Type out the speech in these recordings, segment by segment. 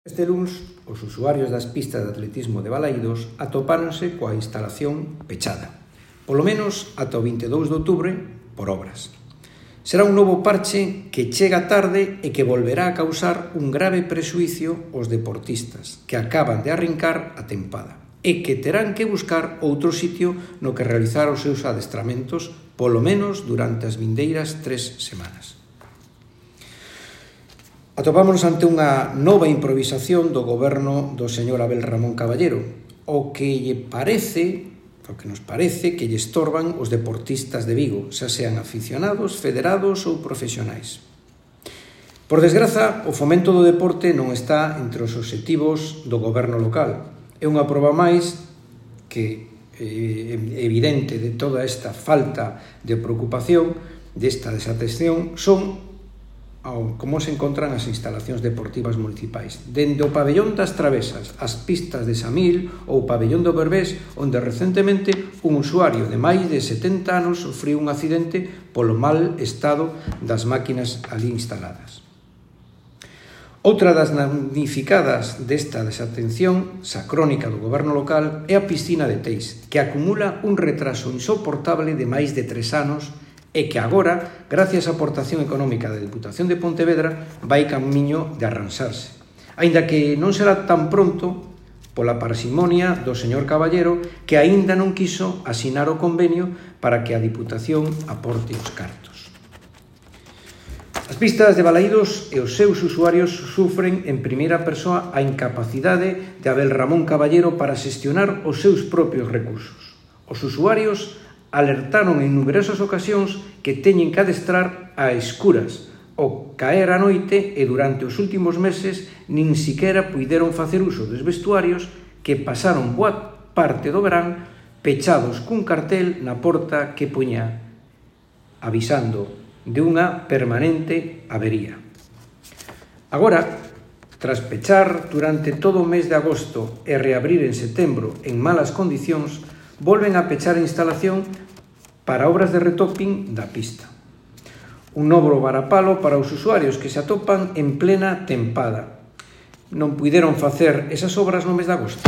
Este luns, os usuarios das pistas de atletismo de Balaídos atopáronse coa instalación pechada, polo menos ata o 22 de outubro, por obras. Será un novo parche que chega tarde e que volverá a causar un grave prexuízo aos deportistas que acaban de arrincar a tempada e que terán que buscar outro sitio no que realizar os seus adestramentos, polo menos durante as vindeiras 3 semanas. Atopámonos ante unha nova improvisación do goberno do señor Abel Ramón Caballero, o que nos parece que lle estorban os deportistas de Vigo, xa sean aficionados, federados ou profesionais. Por desgraza, o fomento do deporte non está entre os obxectivos do goberno local. É unha proba máis que evidente de toda esta falta de preocupación, desta desatención, son como se encontran as instalacións deportivas municipais, dende o pabellón das Travesas, as pistas de Samil ou o pabellón do Berbés, onde recentemente un usuario de máis de 70 anos sufriu un accidente polo mal estado das máquinas ali instaladas. Outra das damnificadas desta desatención, xa crónica do goberno local, é a piscina de Teis, que acumula un retraso insoportable de máis de 3 anos e que agora, gracias á aportación económica da Deputación de Pontevedra, vai camiño de arranxarse. Aínda que non será tan pronto pola parsimonia do señor Caballero, que aínda non quiso asinar o convenio para que a Diputación aporte os cartos. As pistas de Balaídos e os seus usuarios sufren en primeira persoa a incapacidade de Abel Ramón Caballero para xestionar os seus propios recursos. Os usuarios alertaron en numerosas ocasións que teñen que adestrar a escuras ou caer a noite e durante os últimos meses nin siquera puideron facer uso dos vestuarios que pasaron boa parte do verán pechados cun cartel na porta que poña avisando de unha permanente avería. Agora, tras pechar durante todo o mes de agosto e reabrir en setembro en malas condicións, volven a pechar a instalación para obras de retoping da pista. Un novo varapalo para os usuarios que se atopan en plena tempada. Non puideron facer esas obras no mes de agosto.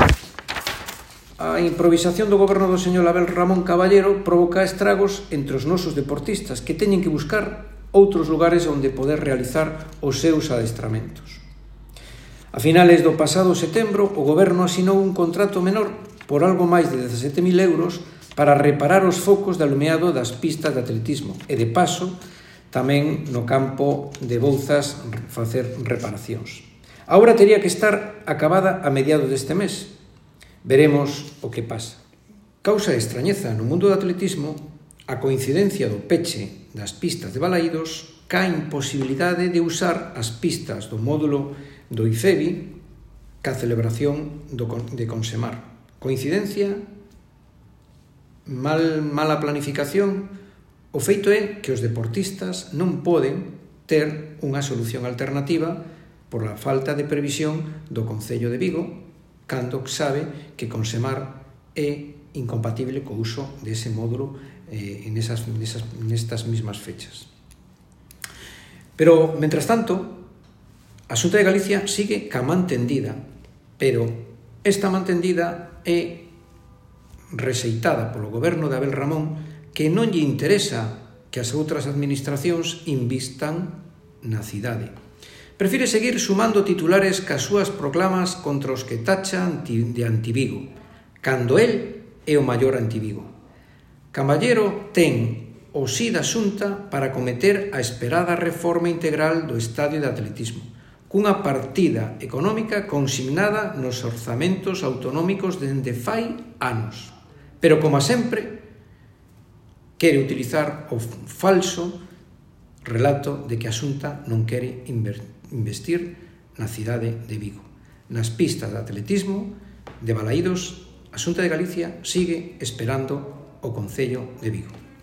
A improvisación do goberno do señor Abel Ramón Caballero provoca estragos entre os nosos deportistas que teñen que buscar outros lugares onde poder realizar os seus adestramentos. A finales do pasado setembro, o goberno asinou un contrato menor por algo máis de 17.000 euros para reparar os focos de alumeado das pistas de atletismo e, de paso, tamén no campo de Bouzas facer reparacións. A obra tería que estar acabada a mediados deste mes. Veremos o que pasa. Causa extrañeza no mundo do atletismo a coincidencia do peche das pistas de Balaídos ca imposibilidade de usar as pistas do módulo do IFEBI ca celebración de Consemar. Coincidencia? Mala planificación? O feito é que os deportistas non poden ter unha solución alternativa por a falta de previsión do Concello de Vigo, cando sabe que Consemar é incompatible co uso dese módulo nestas mismas fechas. Pero, mentras tanto, a Xunta de Galicia sigue ca man tendida, pero esta man tendida é rexeitada polo goberno de Abel Ramón, que non lle interesa que as outras administracións invistan na cidade. Prefire seguir sumando titulares cas súas proclamas contra os que tachan de antivigo, cando el é o maior antivigo. Caballero ten o sí da Xunta para cometer a esperada reforma integral do estadio de atletismo, cunha partida económica consignada nos orzamentos autonómicos dende fai anos. Pero, como sempre, quere utilizar o falso relato de que a Xunta non quere investir na cidade de Vigo. Nas pistas de atletismo de Balaídos, a Xunta de Galicia sigue esperando o Concello de Vigo.